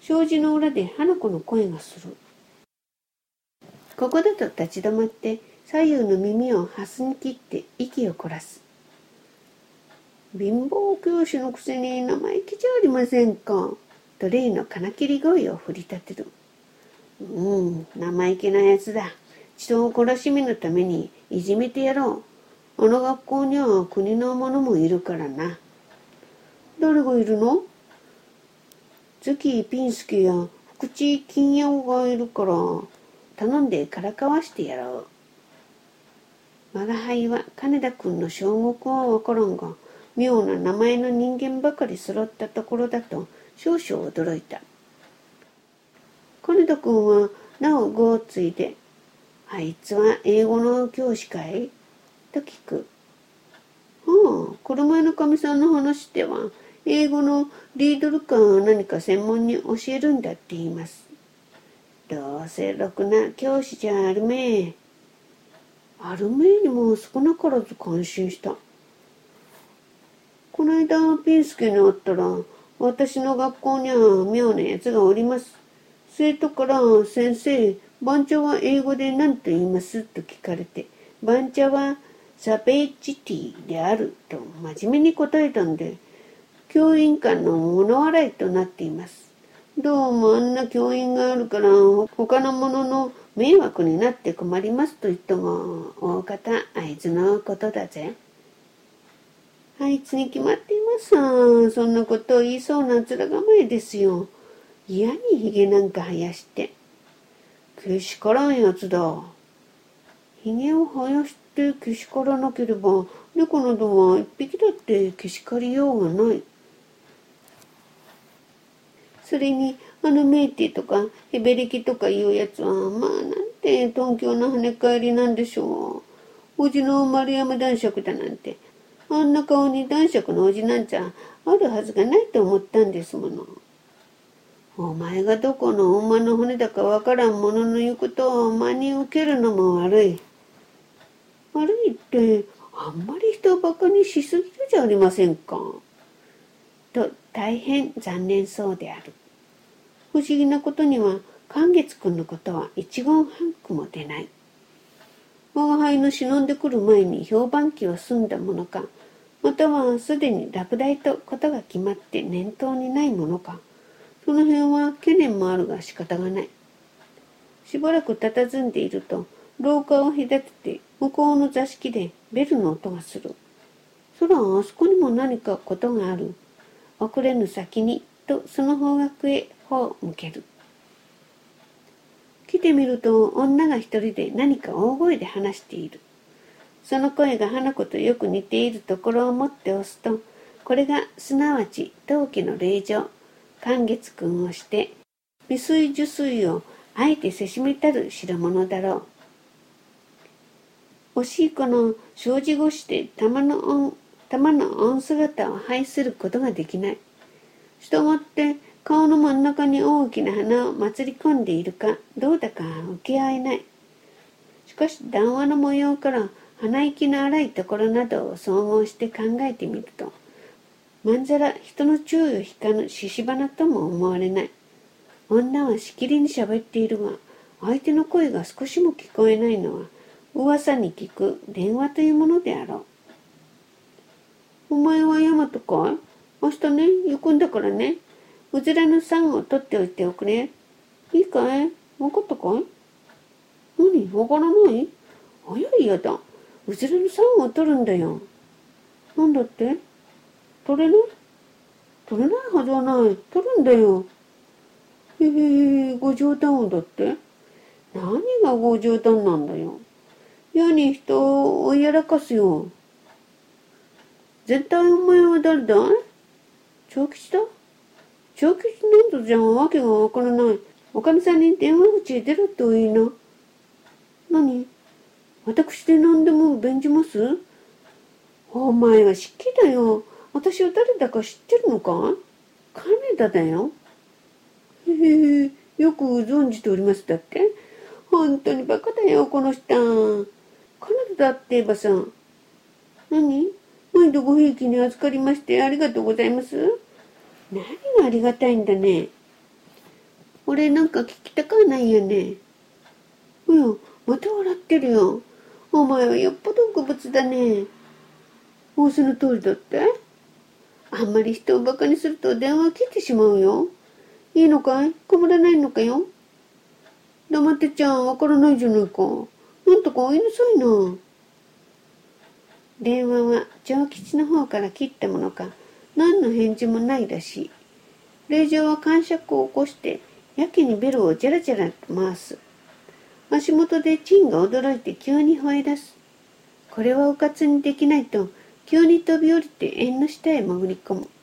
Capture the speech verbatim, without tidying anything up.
障子の裏で花子の声がする。ここだと立ち止まって左右の耳をはすに切って息を凝らす。貧乏教師のくせに生意気じゃありませんか、と例の金切り声を振り立てる。うん、生意気なやつだ。人を懲らしめのためにいじめてやろう。あの学校には国の者もいるからな。誰がいるの？月ピンスケや福地金也がいるから頼んでからかわしてやろう。我が輩は金田君の小国はわからんが、妙な名前の人間ばかり揃ったところだと少々驚いた。金田君はなお語をついで、あいつは英語の教師かいと聞く。はあ、この前のかみさんの話では、英語のリードルか何か専門に教えるんだって言います。どうせろくな教師じゃあるめえ。あるめえにも少なからず感心した。この間ピンスケに会ったら、私の学校には妙なやつがおります。生徒から先生、番茶は英語で何と言いますと聞かれて、番茶はサベージティーであると真面目に答えたんで、教員間の物笑いとなっています。どうもあんな教員があるから他の者の迷惑になって困りますと言ったが、大方あいつのことだぜ。あいつに決まっていますさ。そんなことを言いそうな面構えですよ。嫌にひげなんか生やして。けしからんやつだ。ひげを生やしてけしからなければ、猫などは一匹だってけしかりようがない。それに、あのメイティとかヘベレキとかいうやつは、まあなんて東京の跳ね返りなんでしょう。おじの丸山男爵だなんて、あんな顔に男爵のおじなんちゃあるはずがないと思ったんですもの。お前がどこの馬の骨だかわからん者の言うことを真に受けるのも悪い。悪いって、あんまり人をバカにしすぎるじゃありませんか。と大変残念そうである。不思議なことには寛月君のことは一言半句も出ない。我が輩の忍んでくる前に評判期は済んだものか、またはすでに落第とことが決まって念頭にないものか、その辺は懸念もあるが仕方がない。しばらく佇んでいると、廊下を隔てて向こうの座敷でベルの音がする。そら、あそこにも何かことがある。遅れぬ先に、とその方角へ頬を向ける。来てみると、女が一人で何か大声で話している。その声が花子とよく似ているところを持って押すと、これがすなわち当家の令嬢、寛月君をして、未遂受水をあえてせしめたる代物だろう。惜しい子の障子越しで玉の恩、玉の恩姿を拝することができない。したがって顔の真ん中に大きな花を祭り込んでいるかどうだか受け合えない。しかし談話の模様から鼻息の荒いところなどを総合して考えてみると、まんざら人の注意を引かぬ獅子花とも思われない。女はしきりに喋っているが、相手の声が少しも聞こえないのは、噂に聞く電話というものであろう。お前はヤマトかい？明日ね、行くんだからね。うずらの酸を取っておいておくれ。いいかい？わかったかい？何？わからない？早いやだ。うずらの酸を取るんだよ。なんだって？取れない？取れないはずはない。取るんだよ。へへ、ご冗談だって？何がご冗談なんだよ。嫌に人を追いやらかすよ。絶対お前は誰だい？長吉だ？長吉なんとじゃわけがわからない。おかみさんに電話口へ出ろと言いな。何？私で何でも弁じます？お前はしっきりだよ。私は誰だか知ってるのか？金田だよ。へへ、よく存じておりますだって。本当にバカだよ、この人。金田だって言えばさ。何？毎度ごひいきに預かりましてありがとうございます。何がありがたいんだね。 俺なんか聞きたかないよね。うや、また笑ってるよ。お前はよっぽど愚物だね。仰せの通りだって？あんまり人をバカにすると電話切ってしまうよ。いいのかい？困らないのかよ。黙ってちゃわからないじゃないか。なんとかおいなさいな。電話は長吉の方から切ったものか、何の返事もないらしい。令嬢は感触を起こして、やけにベルをジャラジャラと回す。足元でチンが驚いて急に吠え出す。これはうかつにできないと、急に飛び降りて縁の下へ潜り込む。